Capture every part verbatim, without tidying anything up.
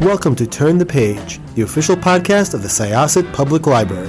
welcome to Turn the Page, the official podcast of the Syosset Public Library.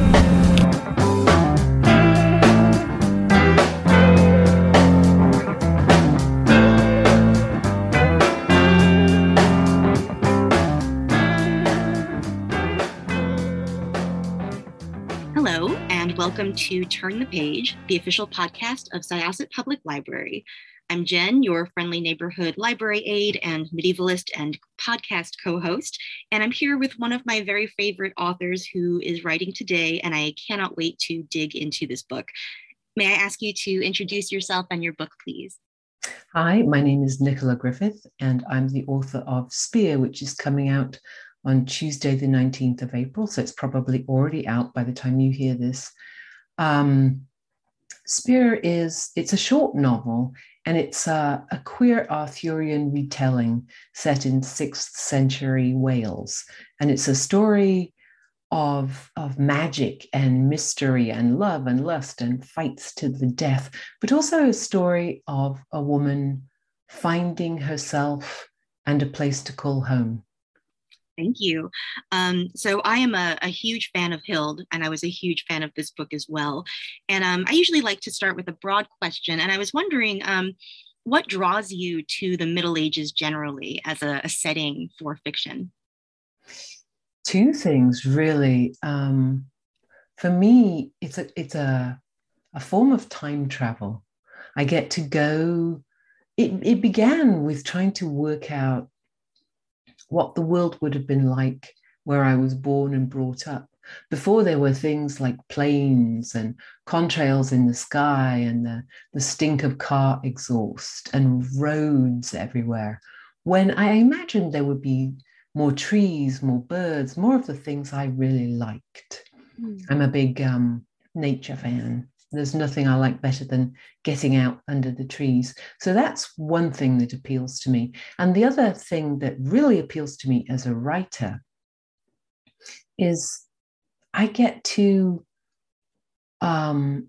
Hello, and welcome to Turn the Page, the official podcast of Syosset Public Library. I'm Jen, your friendly neighborhood library aide and medievalist and podcast co-host, and I'm here with one of my very favorite authors who is writing today, and I cannot wait to dig into this book. May I ask you to introduce yourself and your book, please? Hi, my name is Nicola Griffith, and I'm the author of Spear, which is coming out on Tuesday, the nineteenth of April, so it's probably already out by the time you hear this. Um, Spear is, it's a short novel, and it's a, a queer Arthurian retelling set in sixth century Wales. And it's a story of, of magic and mystery and love and lust and fights to the death, but also a story of a woman finding herself and a place to call home. Thank you. Um, so I am a, a huge fan of Hild, and I was a huge fan of this book as well. And um, I usually like to start with a broad question. And I was wondering, um, what draws you to the Middle Ages generally as a, a setting for fiction? Two things, really. Um, for me, it's a it's a a form of time travel. I get to go. It it began with trying to work out what the world would have been like where I was born and brought up. Before there were things like planes and contrails in the sky and the, the stink of car exhaust and roads everywhere. When I imagined there would be more trees, more birds, more of the things I really liked. Mm. I'm a big um, nature fan. There's nothing I like better than getting out under the trees. So that's one thing that appeals to me. And the other thing that really appeals to me as a writer is I get to um,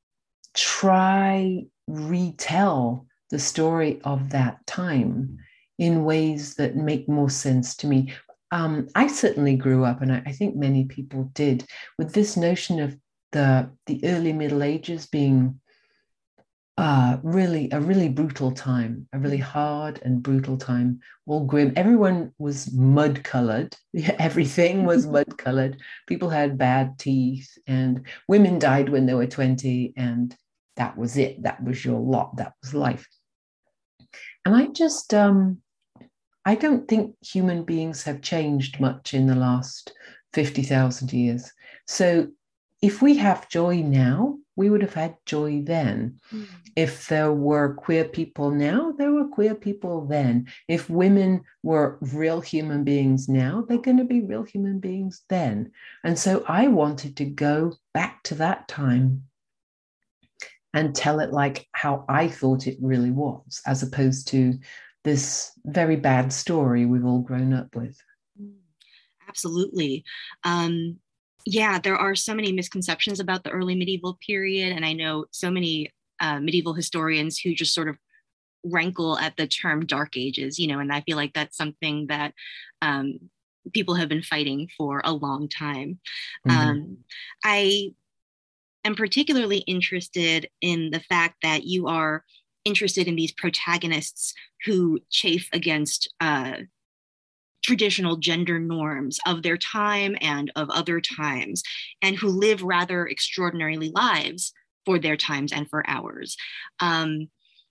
try retell the story of that time in ways that make more sense to me. Um, I certainly grew up, and I, I think many people did, with this notion of the the early Middle Ages being uh, really a really brutal time, a really hard and brutal time, all grim. Everyone was mud-colored. Everything was mud-colored. People had bad teeth, and women died when they were twenty, and that was it. That was your lot. That was life. And I just, um, I don't think human beings have changed much in the last fifty thousand years. So if we have joy now, we would have had joy then. Mm. If there were queer people now, there were queer people then. If women were real human beings now, they're going to be real human beings then. And so I wanted to go back to that time and tell it like how I thought it really was, as opposed to this very bad story we've all grown up with. Absolutely. Um, Yeah, there are so many misconceptions about the early medieval period, and I know so many uh, medieval historians who just sort of rankle at the term Dark Ages, you know, and I feel like that's something that um, people have been fighting for a long time. Mm-hmm. Um, I am particularly interested in the fact that you are interested in these protagonists who chafe against uh, traditional gender norms of their time and of other times, and who live rather extraordinary lives for their times and for ours. Um,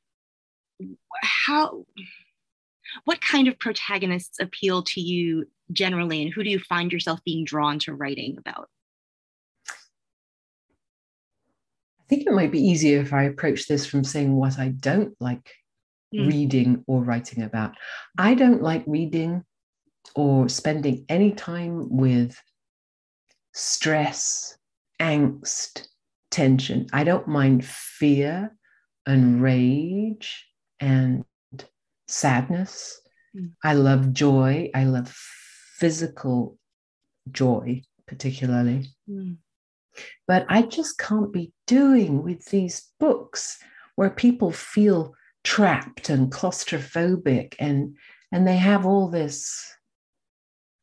how, what kind of protagonists appeal to you generally, and who do you find yourself being drawn to writing about? I think it might be easier if I approach this from saying what I don't like mm. reading or writing about. I don't like reading or spending any time with stress, angst, tension. I don't mind fear and rage and sadness. Mm. I love joy. I love physical joy, particularly. Mm. But I just can't be doing with these books where people feel trapped and claustrophobic, and, and they have all this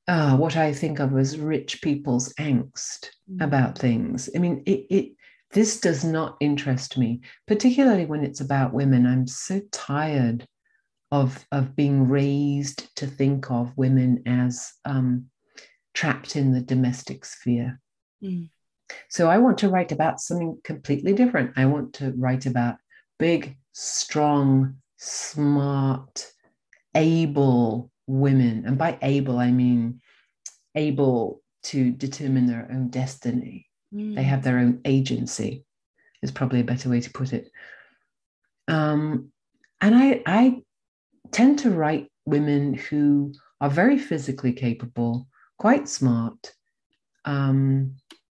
uh, what I think of as rich people's angst mm. about things. I mean, it, it this does not interest me, particularly when it's about women. I'm so tired of, of being raised to think of women as um, trapped in the domestic sphere. Mm. So I want to write about something completely different. I want to write about big, strong, smart, able women. And by able, I mean able to determine their own destiny. Mm. They have their own agency, is probably a better way to put it. Um, and I, I tend to write women who are very physically capable, quite smart, um,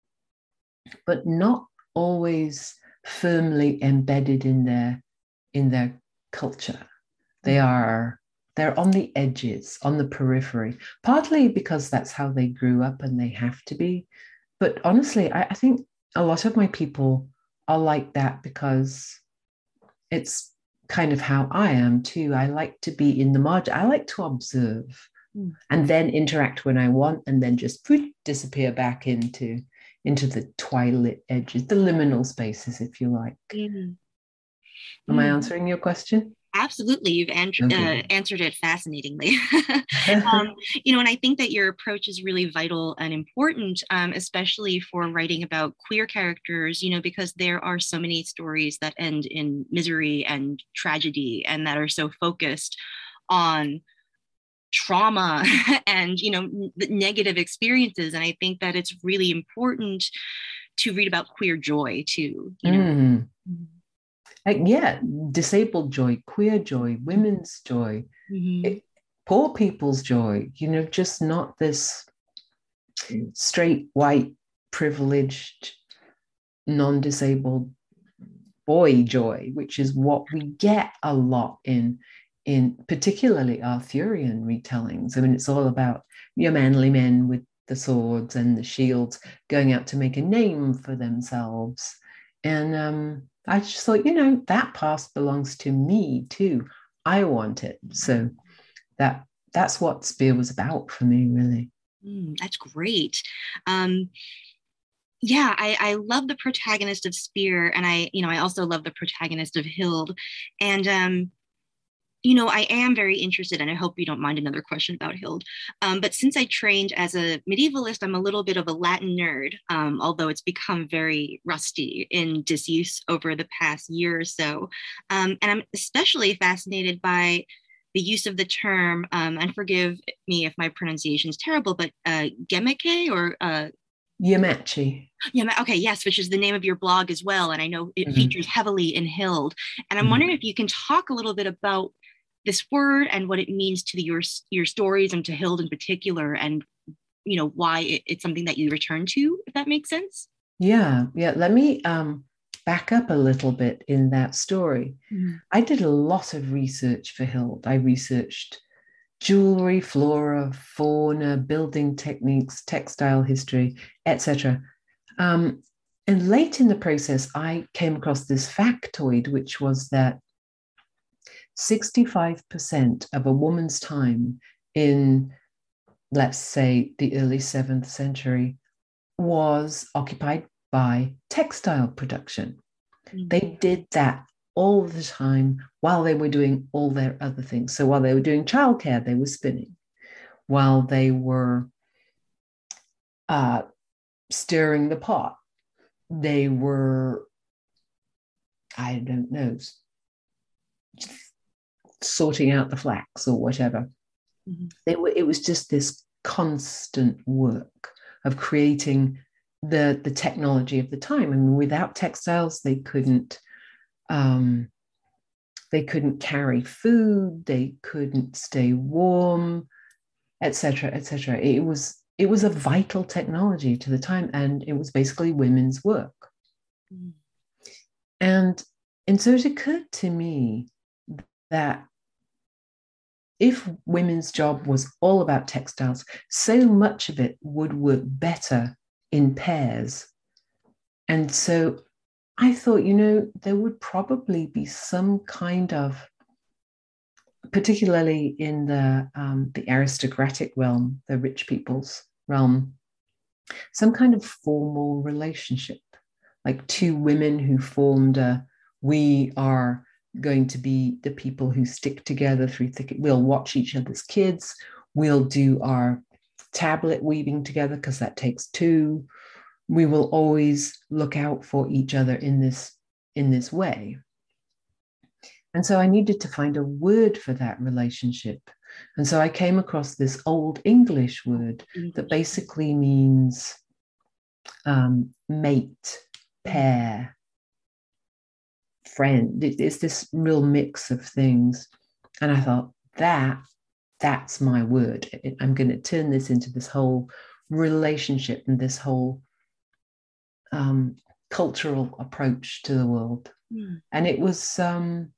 but not always firmly embedded in their in their culture. They are they're on the edges, on the periphery, partly because that's how they grew up and they have to be. But honestly, I, I think a lot of my people are like that because it's kind of how I am too. I like to be in the margin. I like to observe mm. and then interact when I want, and then just poof, disappear back into into the twilight edges, the liminal spaces, if you like. Mm. Am mm. I answering your question? Absolutely. You've an- okay. uh, answered it fascinatingly. um, you know, and I think that your approach is really vital and important, um, especially for writing about queer characters, you know, because there are so many stories that end in misery and tragedy and that are so focused on trauma and, you know, n- negative experiences. And I think that it's really important to read about queer joy too, you know. Mm. Like, yeah, disabled joy, queer joy, women's joy, mm-hmm. it, poor people's joy, you know, just not this straight, white, privileged, non-disabled boy joy, which is what we get a lot in, in particularly Arthurian retellings. I mean, it's all about your manly men with the swords and the shields going out to make a name for themselves. And, um, I just thought, you know, that past belongs to me too. I want it. So that that's what Spear was about for me, really. Mm, that's great. Um, yeah, I, I love the protagonist of Spear, and I, you know, I also love the protagonist of Hild. And um, you know, I am very interested, and I hope you don't mind another question about Hild. Um, but since I trained as a medievalist, I'm a little bit of a Latin nerd, um, although it's become very rusty in disuse over the past year or so. Um, and I'm especially fascinated by the use of the term, um, and forgive me if my pronunciation is terrible, but uh, Gemeke or uh, Yamachi. Yeah, okay, yes, which is the name of your blog as well. And I know it mm-hmm. features heavily in Hild. And I'm mm-hmm. wondering if you can talk a little bit about this word and what it means to the, your your stories and to Hild in particular, and you know why it, it's something that you return to, if that makes sense. Yeah, yeah. Let me um, back up a little bit in that story. Mm-hmm. I did a lot of research for Hild. I researched jewelry, flora, fauna, building techniques, textile history, et cetera. Um, and late in the process, I came across this factoid, which was that sixty-five percent of a woman's time in, let's say, the early seventh century was occupied by textile production. Mm-hmm. They did that all the time while they were doing all their other things. So while they were doing childcare, they were spinning. While they were uh, stirring the pot, they were, I don't know, sorting out the flax or whatever. Mm-hmm. They were, it was just this constant work of creating the, the technology of the time. I mean, without textiles, they couldn't um, they couldn't carry food, they couldn't stay warm, et cetera, et cetera. It was it was a vital technology to the time, and it was basically women's work. Mm. And, and so it occurred to me that if women's job was all about textiles, so much of it would work better in pairs. And so I thought, you know, there would probably be some kind of particularly in the um, the aristocratic realm, the rich people's realm, some kind of formal relationship, like two women who formed a, we are going to be the people who stick together through thick, we'll watch each other's kids, we'll do our tablet weaving together because that takes two, we will always look out for each other in this in this way. And so I needed to find a word for that relationship. And so I came across this Old English word that basically means um, mate, pair, friend. It's this real mix of things. And I thought, that, that's my word. I'm going to turn this into this whole relationship and this whole um, cultural approach to the world. Mm. And it was... Um,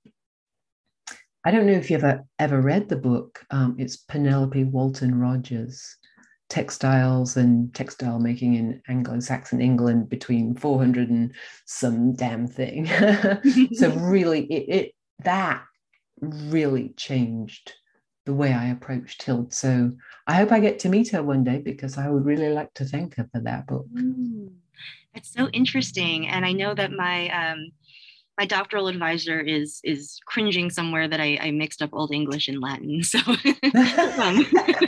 I don't know if you've ever, ever read the book. Um, it's Penelope Walton Rogers, Textiles and Textile Making in Anglo-Saxon England between four hundred and some damn thing. So really, it, it that really changed the way I approached Hild. So I hope I get to meet her one day, because I would really like to thank her for that book. Mm, that's so interesting. And I know that my... Um, My doctoral advisor is is cringing somewhere that I, I mixed up Old English and Latin. So, um.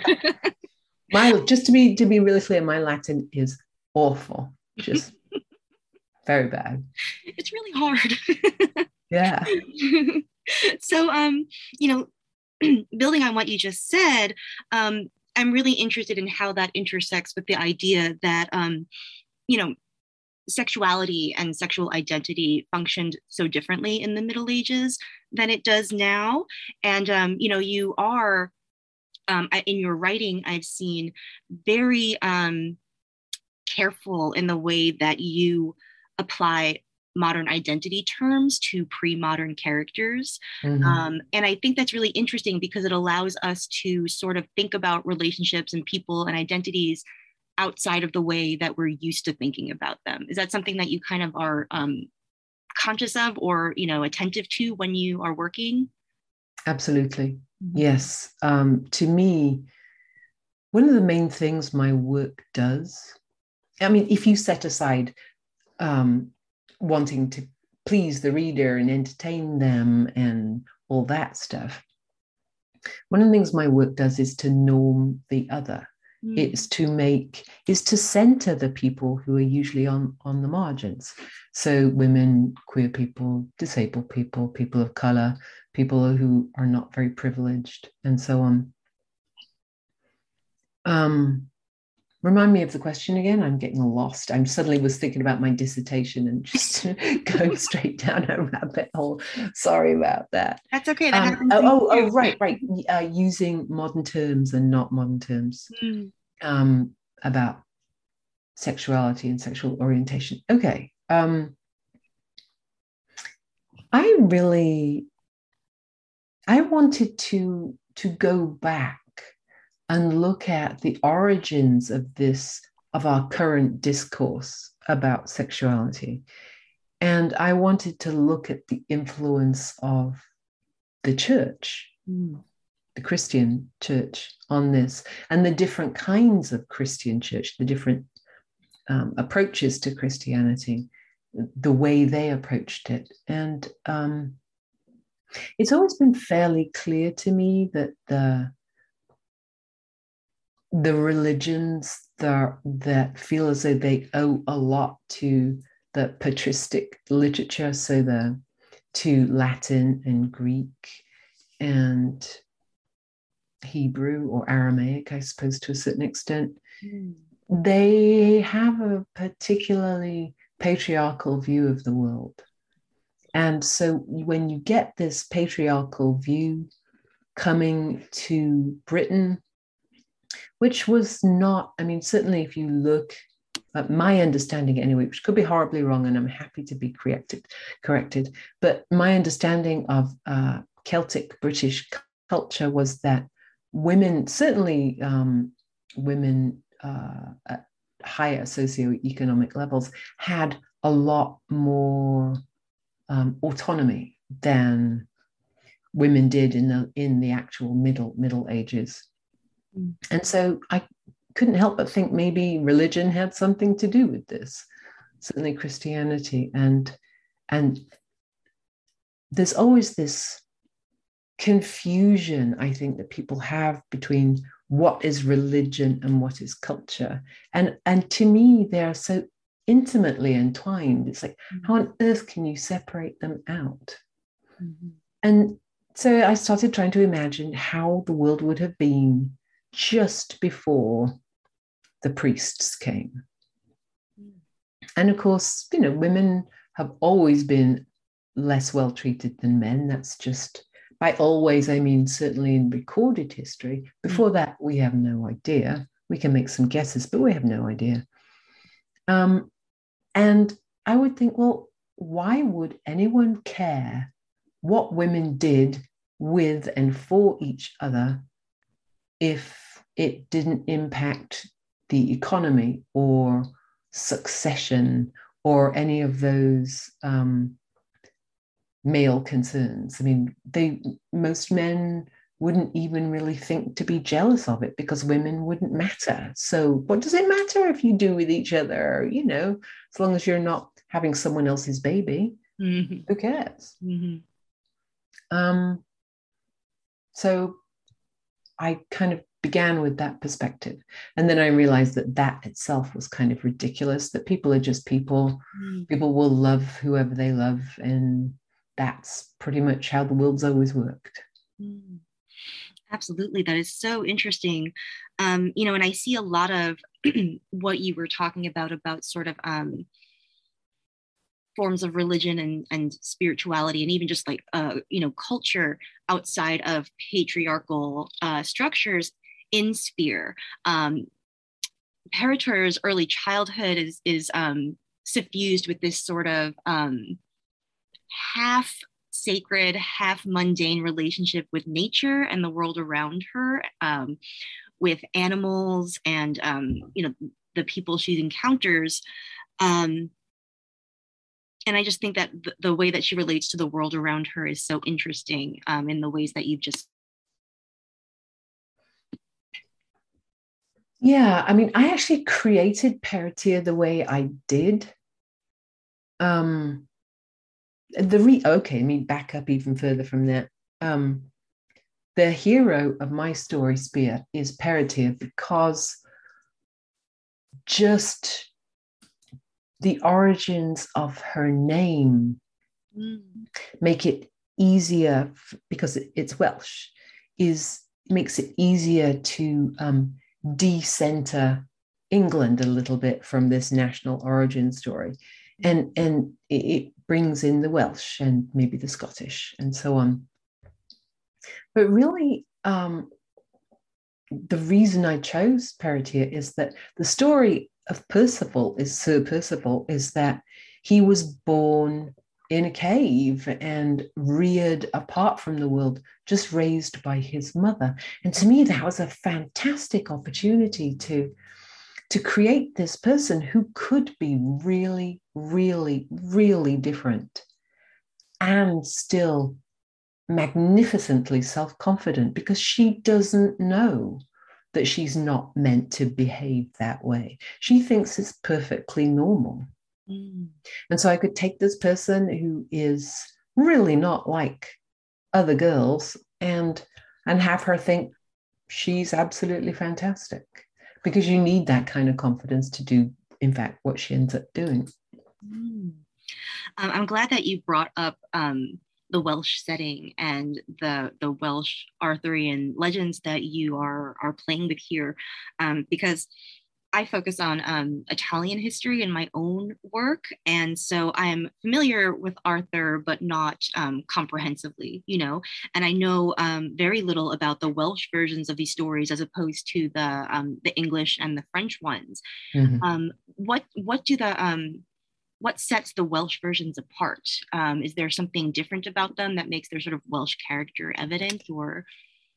my just to be to be really clear, my Latin is awful, just very bad. It's really hard. Yeah. So, um, you know, building on what you just said, um, I'm really interested in how that intersects with the idea that, um, you know, sexuality and sexual identity functioned so differently in the Middle Ages than it does now. And, um, you know, you are, um, in your writing, I've seen very um, careful in the way that you apply modern identity terms to pre-modern characters. Mm-hmm. Um, and I think that's really interesting because it allows us to sort of think about relationships and people and identities outside of the way that we're used to thinking about them. Is that something that you kind of are um, conscious of or, you know, attentive to when you are working? Absolutely. Mm-hmm. Yes. Um, to me, one of the main things my work does, I mean, if you set aside um, wanting to please the reader and entertain them and all that stuff, one of the things my work does is to norm the other. It's to make, is to center the people who are usually on, on the margins. So women, queer people, disabled people, people of color, people who are not very privileged, and so on. Um, remind me of the question again. I'm getting lost. I suddenly was thinking about my dissertation and just going straight down a rabbit hole. Sorry about that. That's okay. That um, happens oh, oh, oh, right, right. Uh, using modern terms and not modern terms. Mm. Um, about sexuality and sexual orientation. Okay. Um, I really, I wanted to, to go back and look at the origins of this, of our current discourse about sexuality. And I wanted to look at the influence of the church. Mm. The Christian church on this, and the different kinds of Christian church, the different um, approaches to Christianity, the way they approached it. And um, it's always been fairly clear to me that the, the religions that, that feel as though they owe a lot to the patristic literature, so the to Latin and Greek and Hebrew or Aramaic, I suppose, to a certain extent, mm. they have a particularly patriarchal view of the world. And so when you get this patriarchal view coming to Britain, which was not, I mean, certainly if you look at my understanding anyway, which could be horribly wrong, and I'm happy to be corrected, corrected, but my understanding of uh, Celtic British culture was that women, certainly um, women uh, at higher socioeconomic levels, had a lot more um, autonomy than women did in the in the actual middle Middle Ages. Mm. And so I couldn't help but think maybe religion had something to do with this, certainly Christianity. And and there's always this confusion, I think, that people have between what is religion and what is culture. And, and to me, they are so intimately entwined. It's like, mm-hmm. how on earth can you separate them out? Mm-hmm. And so I started trying to imagine how the world would have been just before the priests came. Mm-hmm. And of course, you know, women have always been less well treated than men. That's just, by always, I mean, certainly in recorded history. Before that, we have no idea. We can make some guesses, but we have no idea. Um, and I would think, well, why would anyone care what women did with and for each other if it didn't impact the economy or succession or any of those um, male concerns? I mean, they most men wouldn't even really think to be jealous of it because women wouldn't matter. So what does it matter if you do with each other? You know, as long as you're not having someone else's baby, mm-hmm. who cares? Mm-hmm. Um, so I kind of began with that perspective. And then I realized that that itself was kind of ridiculous, that people are just people. Mm-hmm. People will love whoever they love, and that's pretty much how the world's always worked. Mm. Absolutely. That is so interesting. Um, you know, and I see a lot of what you were talking about, about sort of um, forms of religion and, and spirituality, and even just like, uh, you know, culture outside of patriarchal uh, structures in Spear. Um, Parater's early childhood is, is um, suffused with this sort of um, half sacred, half mundane relationship with nature and the world around her, um, with animals and, um, you know, the people she encounters. Um, and I just think that the, the way that she relates to the world around her is so interesting, um, in the ways that you've just. Yeah, I mean, I actually created Paratea the way I did. Um, The re okay, let me back up even further from that. Um, the hero of my story, Spear, is Paratea, because just the origins of her name mm. make it easier, because it's Welsh, is makes it easier to um, de-center England a little bit from this national origin story. And, and it brings in the Welsh and maybe the Scottish and so on. But really, um, the reason I chose Paratea is that the story of Percival, is Sir Percival, is that he was born in a cave and reared apart from the world, just raised by his mother. And to me, that was a fantastic opportunity to to create this person who could be really, really, really different and still magnificently self-confident, because she doesn't know that she's not meant to behave that way. She thinks it's perfectly normal. Mm. And so I could take this person who is really not like other girls and, and have her think she's absolutely fantastic. Because you need that kind of confidence to do, in fact, what she ends up doing. Mm. Um, I'm glad that you brought up um, the Welsh setting and the the Welsh Arthurian legends that you are are playing with here, um, because I focus on um, Italian history in my own work. And so I'm familiar with Arthur, but not um, comprehensively, you know, and I know um, very little about the Welsh versions of these stories as opposed to the um, the English and the French ones. Mm-hmm. Um, what what do the um, what sets the Welsh versions apart? Um, is there something different about them that makes their sort of Welsh character evident, or?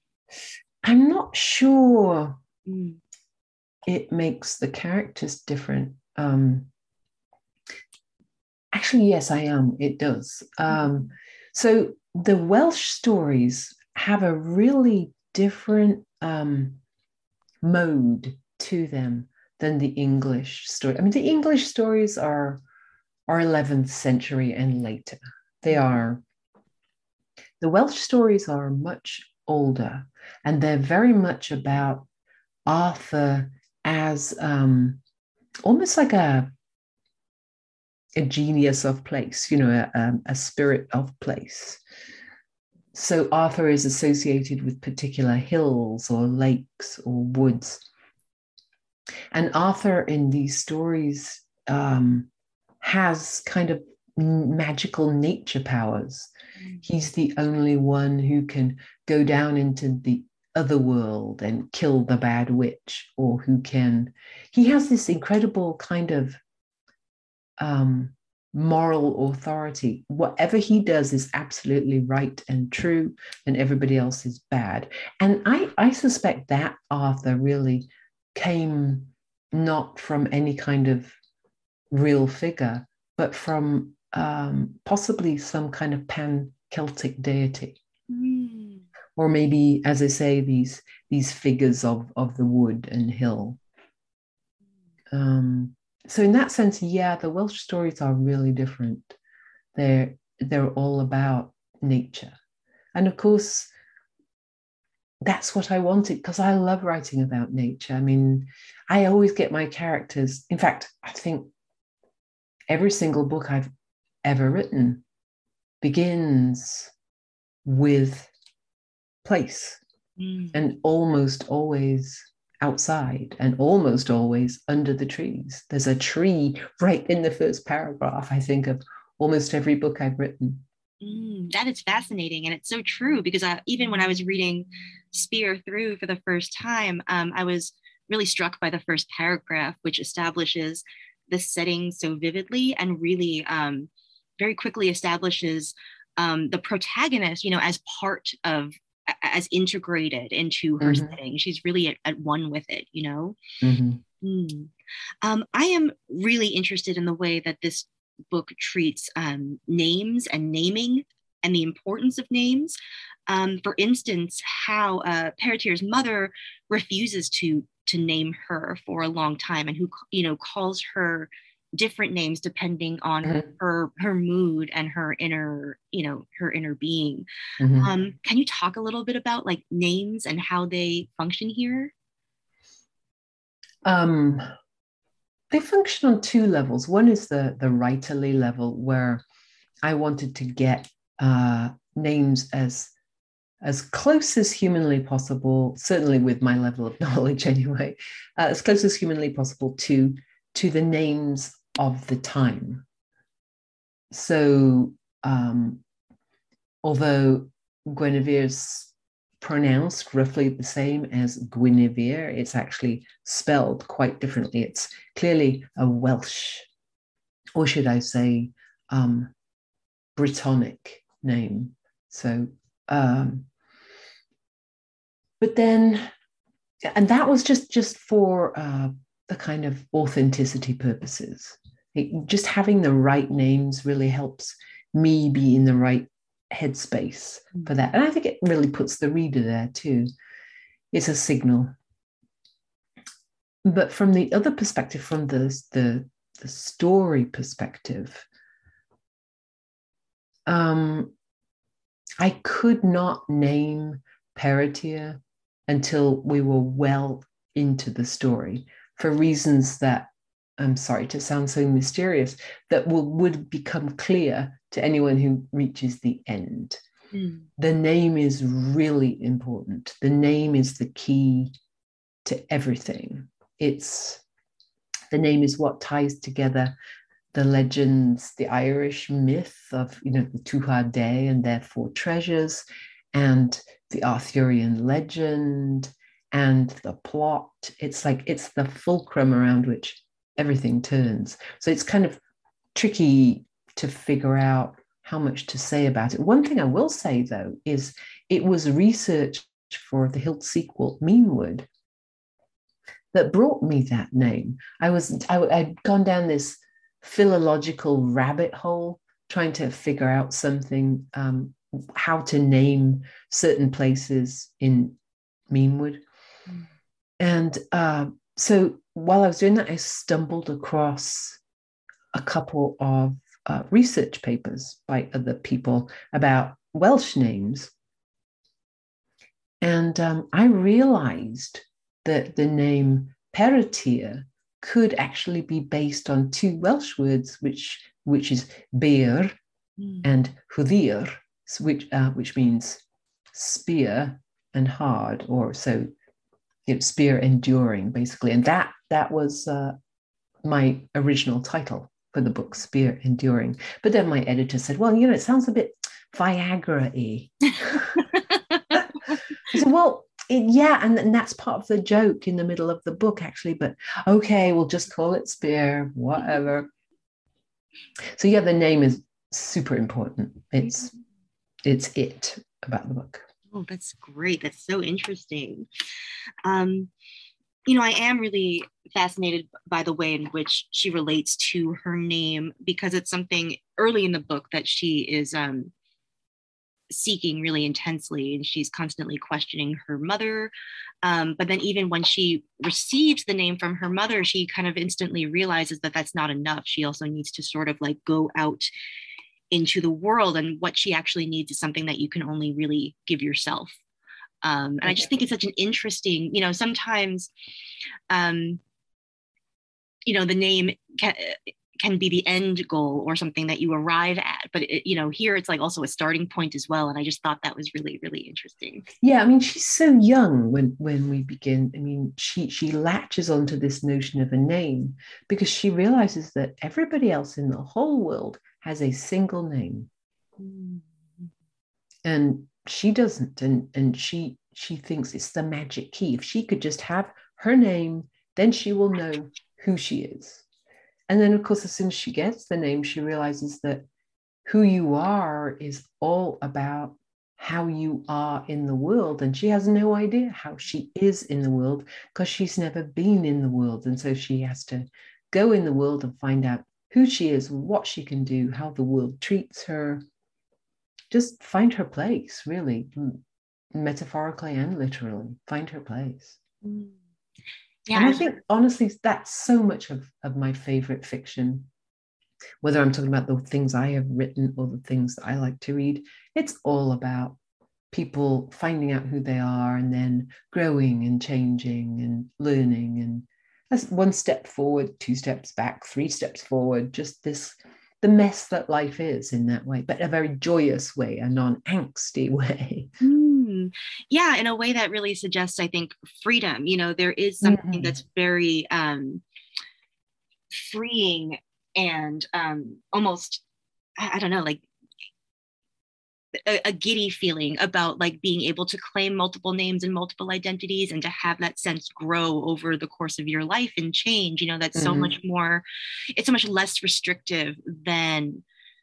I'm not sure. Mm. It makes the characters different. Um, actually, yes, I am. It does. Um, so the Welsh stories have a really different um, mode to them than the English story. I mean, the English stories are, are eleventh century and later. They are, the Welsh stories are much older, and they're very much about Arthur as um, almost like a, a genius of place, you know, a, a spirit of place. So Arthur is associated with particular hills or lakes or woods. And Arthur in these stories um, has kind of magical nature powers. He's the only one who can go down into the other world and kill the bad witch, or who can, he has this incredible kind of um, moral authority. Whatever he does is absolutely right and true, and everybody else is bad. And I, I suspect that Arthur really came not from any kind of real figure, but from um, possibly some kind of pan-Celtic deity. Mm. Or maybe, as I say, these, these figures of, of the wood and hill. Um, so in that sense, yeah, the Welsh stories are really different. They're, they're all about nature. And of course, that's what I wanted, because I love writing about nature. I mean, I always get my characters. In fact, I think every single book I've ever written begins with place, mm. and almost always outside, and almost always under the trees. There's a tree right in the first paragraph, I think, of almost every book I've written. Mm, that is fascinating. And it's so true, because I, even when I was reading Spear through for the first time, um, I was really struck by the first paragraph, which establishes the setting so vividly, and really um, very quickly establishes um, the protagonist, you know, as part of, as integrated into her mm-hmm. setting. She's really at, at one with it, you know? Mm-hmm. Mm. Um, I am really interested in the way that this book treats um, names and naming and the importance of names. Um, for instance, how uh, Peretyr's mother refuses to to name her for a long time, and who, you know, calls her different names depending on mm-hmm. her her mood and her inner, you know, her inner being. Mm-hmm. Um, can you talk a little bit about like names and how they function here? Um, they function on two levels. One is the the writerly level, where I wanted to get uh, names as as close as humanly possible, certainly with my level of knowledge anyway, uh, as close as humanly possible to, to the names of the time. So um, although Guinevere's pronounced roughly the same as Guinevere, it's actually spelled quite differently. It's clearly a Welsh, or should I say, um, Brittonic name. So Um, but then, and that was just, just for uh, the kind of authenticity purposes. It, just having the right names really helps me be in the right headspace for that. And I think it really puts the reader there too. It's a signal. But from the other perspective, from the, the, the story perspective, um, I could not name Peretyr until we were well into the story, for reasons that, I'm sorry to sound so mysterious, that will, would become clear to anyone who reaches the end. Mm. The name is really important. The name is the key to everything. It's, the name is what ties together the legends, the Irish myth of, you know, the Tuatha Dé and their four treasures, and the Arthurian legend and the plot. It's like, it's the fulcrum around which everything turns. So it's kind of tricky to figure out how much to say about it. One thing I will say, though, is it was research for the Hilt sequel, Meanwood, that brought me that name. I was, I, I'd gone down this philological rabbit hole trying to figure out something um, how to name certain places in Meanwood. Mm. And uh, so while I was doing that, I stumbled across a couple of uh, research papers by other people about Welsh names. And um, I realized that the name Perthur could actually be based on two Welsh words, which, which is beir mm. and hwdir, which, uh, which means spear and hard, or so you know, spear enduring, basically. And that, that was uh, my original title for the book, Spear Enduring. But then my editor said, well, you know, it sounds a bit Viagra-y. I said, well, it, yeah, and, and that's part of the joke in the middle of the book, actually. But okay, we'll just call it Spear, whatever. So yeah, the name is super important. It's it's it about the book. Oh, that's great. That's so interesting. Um, you know, I am really fascinated by the way in which she relates to her name, because it's something early in the book that she is um, seeking really intensely, and she's constantly questioning her mother. Um, but then even when she receives the name from her mother, she kind of instantly realizes that that's not enough. She also needs to sort of like go out into the world, and what she actually needs is something that you can only really give yourself. Um, and I just think it's such an interesting, you know, sometimes, um, you know, the name can, can be the end goal or something that you arrive at. But, it, you know, here it's like also a starting point as well. And I just thought that was really, really interesting. Yeah, I mean, she's so young when, when we begin. I mean, she, she latches onto this notion of a name because she realizes that everybody else in the whole world has a single name. Mm. And she doesn't, and and she she thinks it's the magic key. If she could just have her name, then she will know who she is. And then, of course, as soon as she gets the name, she realizes that who you are is all about how you are in the world. And she has no idea how she is in the world because she's never been in the world. And so she has to go in the world and find out who she is, what she can do, how the world treats her. Just find her place, really, metaphorically and literally, find her place. Mm. Yeah. And I think, honestly, that's so much of, of my favorite fiction, whether I'm talking about the things I have written or the things that I like to read. It's all about people finding out who they are and then growing and changing and learning. And that's one step forward, two steps back, three steps forward, just this the mess that life is in that way, but a very joyous way, a non-angsty way. Mm. Yeah, in a way that really suggests, I think, freedom. You know, there is something mm-hmm. that's very um, freeing and um, almost, I, I don't know, like a, a giddy feeling about like being able to claim multiple names and multiple identities and to have that sense grow over the course of your life and change. You know, that's mm-hmm. so much more, it's so much less restrictive than,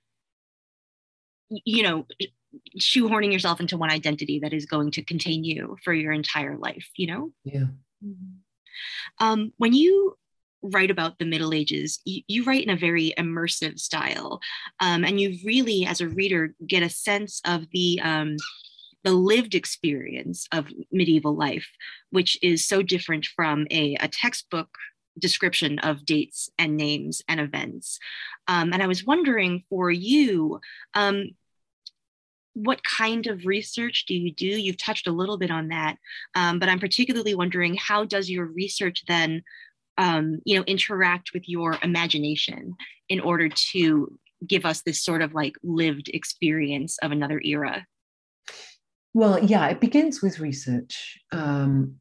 you know, shoehorning yourself into one identity that is going to contain you for your entire life, you know? Yeah. Mm-hmm. Um, when you write about the Middle Ages, you, you write in a very immersive style, um, and you really, as a reader, get a sense of the um, the lived experience of medieval life, which is so different from a, a textbook description of dates and names and events. Um, and I was wondering for you, um, what kind of research do you do? You've touched a little bit on that, um, but I'm particularly wondering, how does your research then Um, you know, interact with your imagination in order to give us this sort of like lived experience of another era? Well, yeah, it begins with research. Um,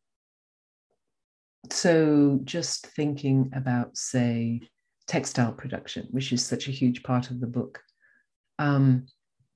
so just thinking about, say, textile production, which is such a huge part of the book. Um,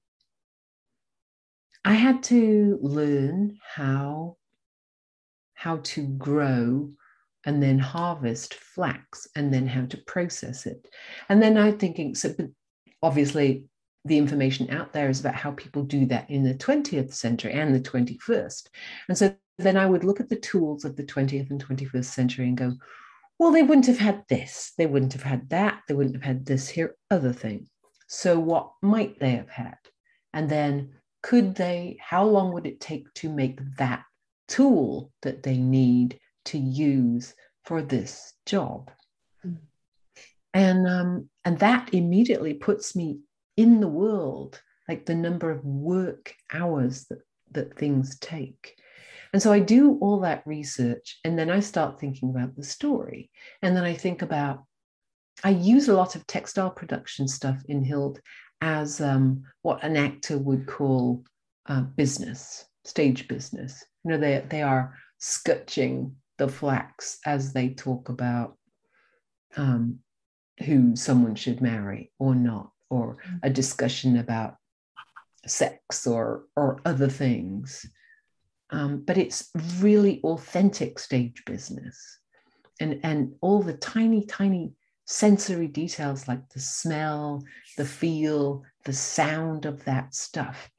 I had to learn how, how to grow and then harvest flax, and then how to process it. And then I'm thinking, so but obviously the information out there is about how people do that in the twentieth century and the twenty-first. And so then I would look at the tools of the twentieth and twenty-first century and go, well, they wouldn't have had this, they wouldn't have had that, they wouldn't have had this here other thing. So what might they have had? And then could they, how long would it take to make that tool that they need to use for this job? Mm. And, um, and that immediately puts me in the world, like the number of work hours that, that things take. And so I do all that research, and then I start thinking about the story. And then I think about, I use a lot of textile production stuff in Hild as um, what an actor would call uh, business, stage business. You know, they, they are scutching the flax as they talk about um, who someone should marry or not, or a discussion about sex or, or other things. Um, but it's really authentic stage business. And, and all the tiny, tiny sensory details like the smell, the feel, the sound of that stuff.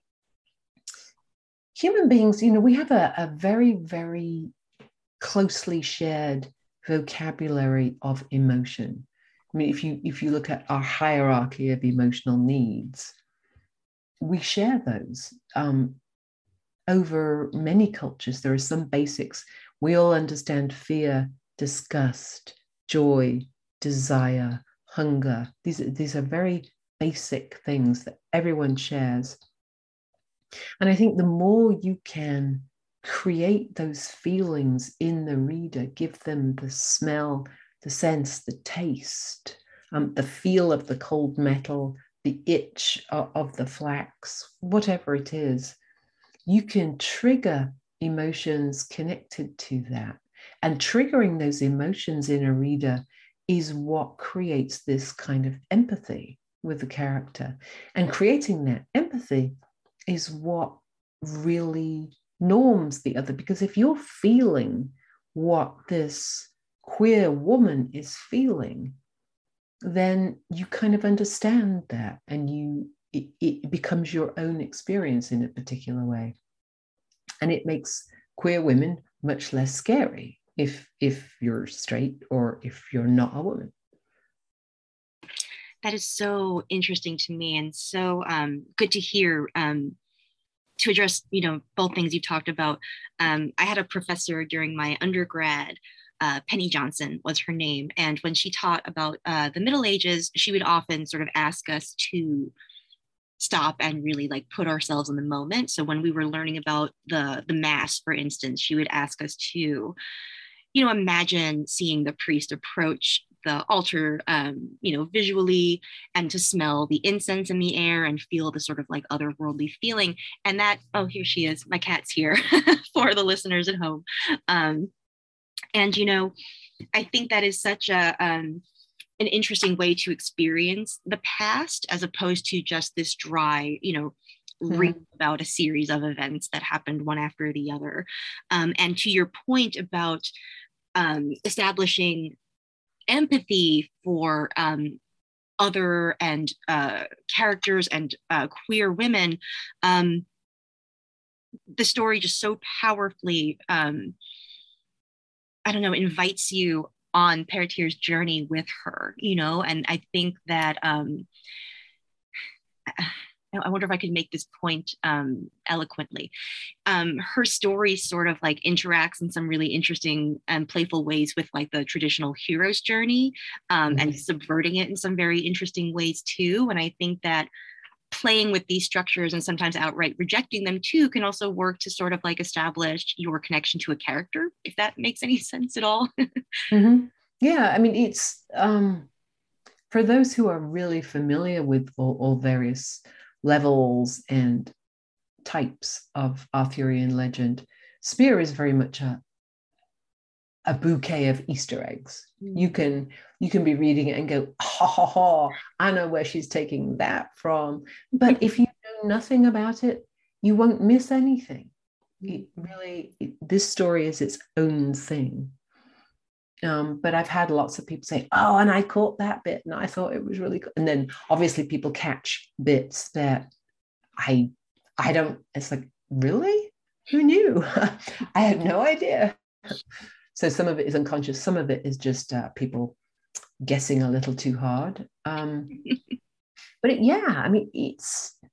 Human beings, you know, we have a, a very, very closely shared vocabulary of emotion. I mean, if you if you look at our hierarchy of emotional needs, we share those. Um, over many cultures, there are some basics. We all understand fear, disgust, joy, desire, hunger. These, these are very basic things that everyone shares. And I think the more you can create those feelings in the reader, give them the smell, the sense, the taste, um, the feel of the cold metal, the itch of, of the flax, whatever it is, you can trigger emotions connected to that. And triggering those emotions in a reader is what creates this kind of empathy with the character. And creating that empathy is what really norms the other. Because if you're feeling what this queer woman is feeling, then you kind of understand that, and you it, it becomes your own experience in a particular way. And it makes queer women much less scary if if you're straight or if you're not a woman. That is so interesting to me, and so um, good to hear. Um, to address, you know, both things you talked about. Um, I had a professor during my undergrad, uh, Penny Johnson was her name. And when she taught about uh, the Middle Ages, she would often sort of ask us to stop and really like put ourselves in the moment. So when we were learning about the, the Mass, for instance, she would ask us to, you know, imagine seeing the priest approach the altar, um, you know, visually, and to smell the incense in the air and feel the sort of like otherworldly feeling. And that, oh, here she is, my cat's here for the listeners at home. Um, and, you know, I think that is such a, um, an interesting way to experience the past, as opposed to just this dry, you know, read mm. about a series of events that happened one after the other. Um, and to your point about um, establishing empathy for um, other and uh, characters and uh, queer women, um, the story just so powerfully, um, I don't know, invites you on Peretir's journey with her, you know, and I think that, um, I wonder if I could make this point um, eloquently. Um, her story sort of like interacts in some really interesting and playful ways with like the traditional hero's journey, um, mm-hmm. and subverting it in some very interesting ways too. And I think that playing with these structures and sometimes outright rejecting them too can also work to sort of like establish your connection to a character, if that makes any sense at all. mm-hmm. Yeah, I mean, it's um, for those who are really familiar with all, all various levels and types of Arthurian legend, Spear is very much a, a bouquet of Easter eggs. Mm. You can you can be reading it and go, ha ha ha, I know where she's taking that from. But if you know nothing about it, you won't miss anything. It really, it, this story is its own thing. Um, but I've had lots of people say, oh, and I caught that bit and I thought it was really cool. And then obviously people catch bits that I I don't, it's like, really? Who knew? I had no idea. So some of it is unconscious. Some of it is just uh, people guessing a little too hard. Um, but it, yeah, I mean, it's,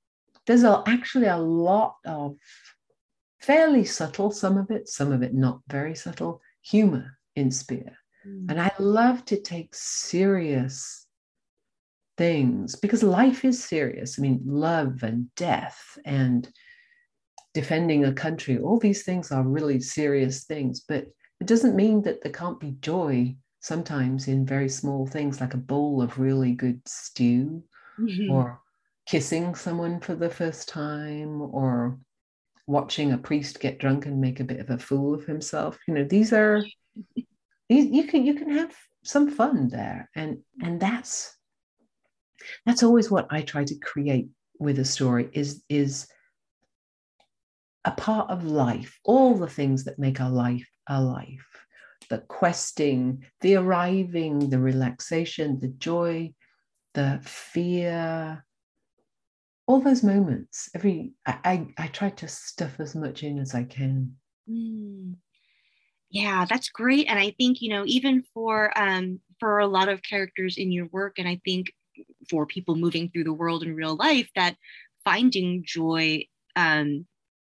there's a, actually a lot of fairly subtle, some of it, some of it not very subtle, humor in Spear. Mm. And I love to take serious things because life is serious. I mean, love and death and defending a country, all these things are really serious things, but it doesn't mean that there can't be joy sometimes in very small things like a bowl of really good stew, mm-hmm. or kissing someone for the first time, or watching a priest get drunk and make a bit of a fool of himself. You know, these are these you can you can have some fun there, and and that's that's always what I try to create with a story is is a part of life, all the things that make our life our life, the questing, the arriving, the relaxation, the joy, the fear, all those moments. Every I, I, I try to stuff as much in as I can. Mm. Yeah, that's great. And I think, you know, even for um for a lot of characters in your work, and I think for people moving through the world in real life, that finding joy um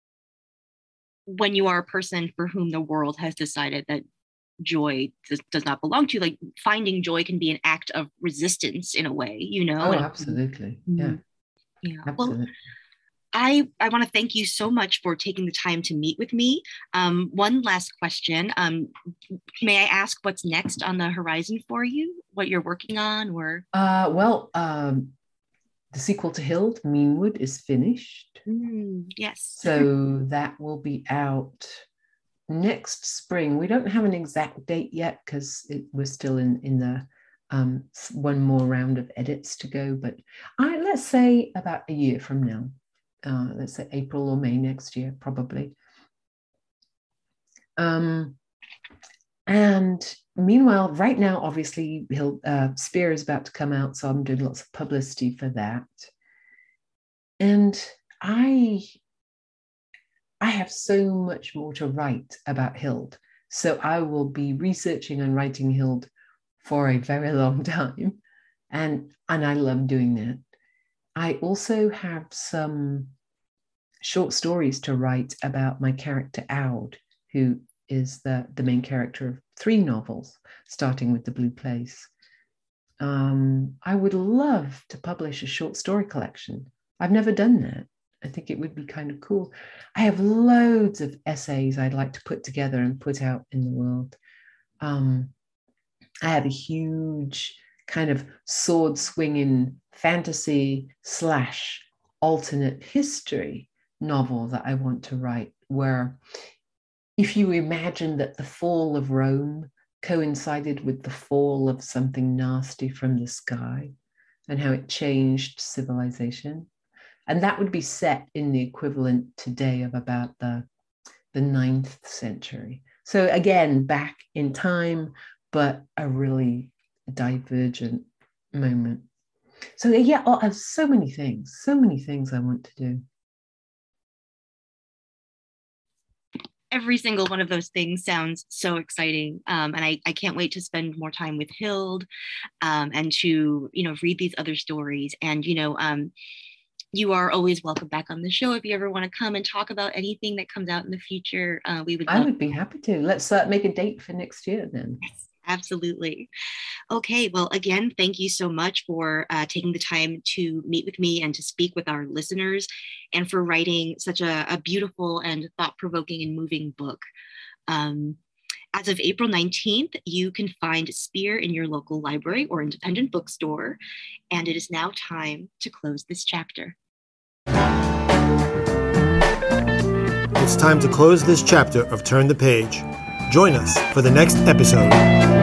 when you are a person for whom the world has decided that joy does, does not belong to you, like finding joy can be an act of resistance in a way, you know? Oh, and, absolutely. Yeah. Yeah. Absolutely. Well, I, I want to thank you so much for taking the time to meet with me. Um, one last question. Um, may I ask what's next on the horizon for you? What you're working on, or? Uh, well, um, the sequel to Hild, Meanwood, is finished. Mm, yes. So that will be out next spring. We don't have an exact date yet because we're still in, in the um, one more round of edits to go. But I let's say about a year from now. Uh, let's say April or May next year, probably. Um, and meanwhile, right now, obviously, he'll, uh, Spear is about to come out, so I'm doing lots of publicity for that. And I, I have so much more to write about Hild, so I will be researching and writing Hild for a very long time, and and I love doing that. I also have some short stories to write about my character Aud, who is the, the main character of three novels, starting with The Blue Place. Um, I would love to publish a short story collection. I've never done that. I think it would be kind of cool. I have loads of essays I'd like to put together and put out in the world. Um, I have a huge kind of sword swinging fantasy slash alternate history novel that I want to write, where if you imagine that the fall of Rome coincided with the fall of something nasty from the sky and how it changed civilization, and that would be set in the equivalent today of about the, the ninth century. So again, back in time, but a really divergent moment. So yeah, oh, I have so many things, so many things I want to do. Every single one of those things sounds so exciting. Um, and I, I can't wait to spend more time with Hild um, and to, you know, read these other stories. And, you know, um, you are always welcome back on the show. If you ever want to come and talk about anything that comes out in the future, uh, we would I would be happy to. Let's uh, make a date for next year then. Yes, absolutely. Okay, well, again, thank you so much for uh, taking the time to meet with me and to speak with our listeners, and for writing such a, a beautiful and thought-provoking and moving book. Um, as of April nineteenth, you can find Spear in your local library or independent bookstore, and it is now time to close this chapter. It's time to close this chapter of Turn the Page. Join us for the next episode.